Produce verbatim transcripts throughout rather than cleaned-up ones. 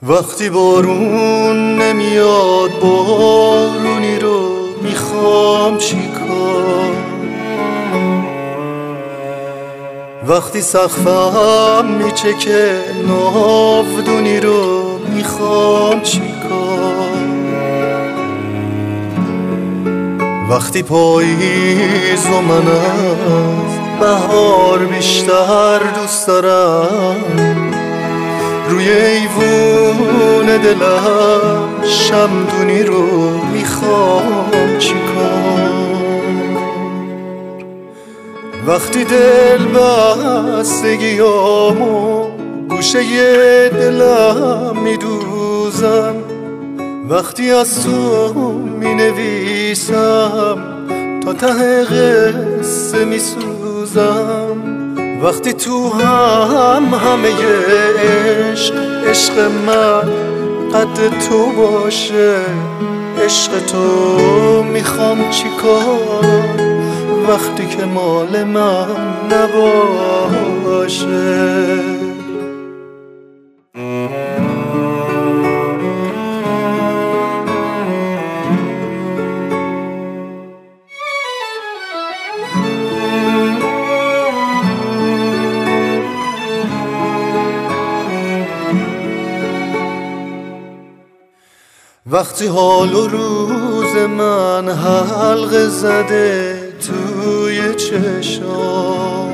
وقتی بارون نمیاد بارونی رو میخوام چیکار، وقتی سقفم میچکه ناودونی رو میخوام چیکار، وقتی پاییز و من از بهار بیشتر دوست دارم، روی ایوون دلم شمدونی رو میخوام چیکار، وقتی دل بستگیامو گوشه دلم میدوزم، وقتی از تو مینویسم تا ته قصه میسوزم، وقتی تو هم همه عشق عشق من قد تو باشه، عشق تو میخوام چیکار، وقتی که مال من نباشه. وقتی حال و روز من حلقه زده توی چشام،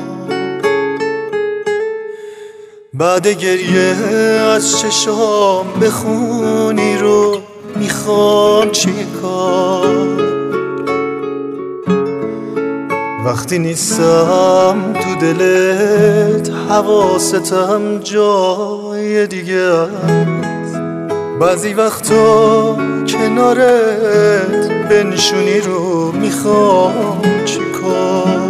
بعد گریه از چشام بخونی رو میخوام چیکار، وقتی نیستم تو دلت حواستم جای دیگه است، بعضی وقتا کنارت بنشونی رو میخوام چیکار،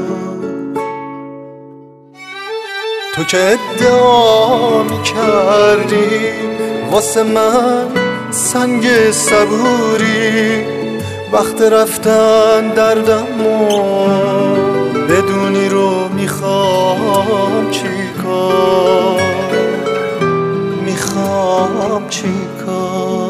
تو که ادعا میکردی واسه من سنگ صبوری، وقت رفتن دردمو بدونی رو میخوام چیکار، میخوام چیکار.